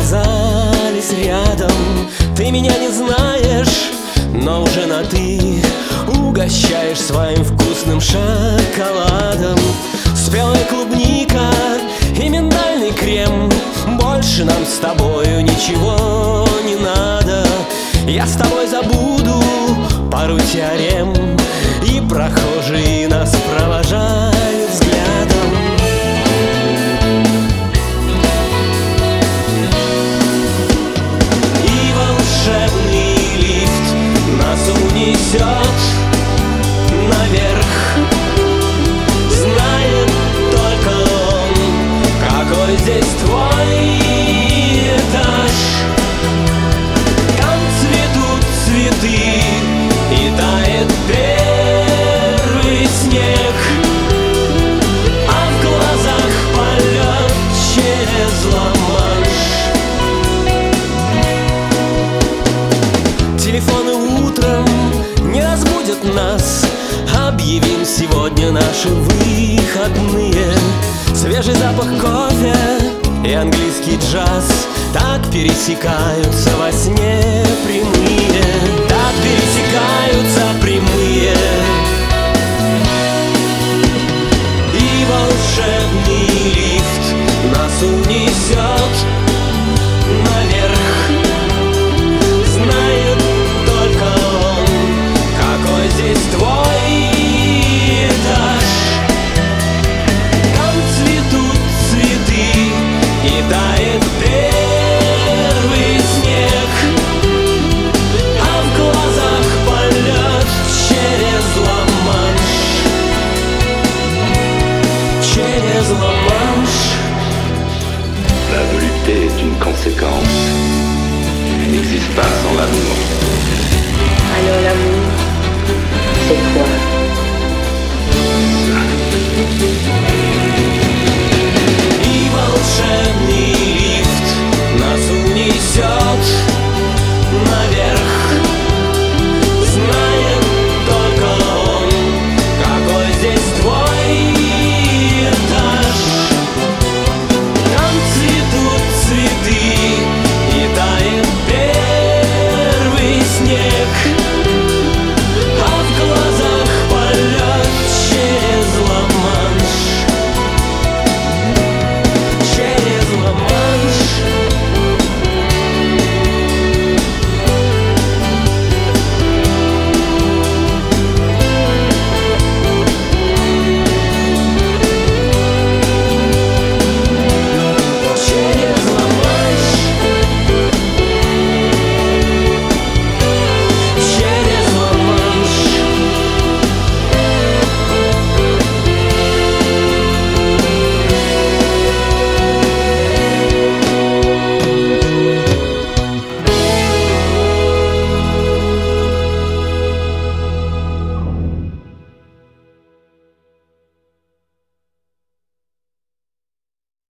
оказались рядом. Ты меня не знаешь, но уже на «ты» угощаешь своим вкусным шоколадом. Спелая клубника и миндальный крем, больше нам с тобою ничего не надо. Я с тобой забуду пару теорем, и прохожие нас провожают взглядом. И волшебный лифт нас унесет наверх. Знает только он, какой здесь твой этаж. Там цветут цветы и тает первый снег, а в глазах полет через Ла-Манш. Телефоны утром не разбудят нас, объявим сегодня наши выходные. Свежий запах кофе и английский джаз так пересекаются во сне прямые, так пересекаются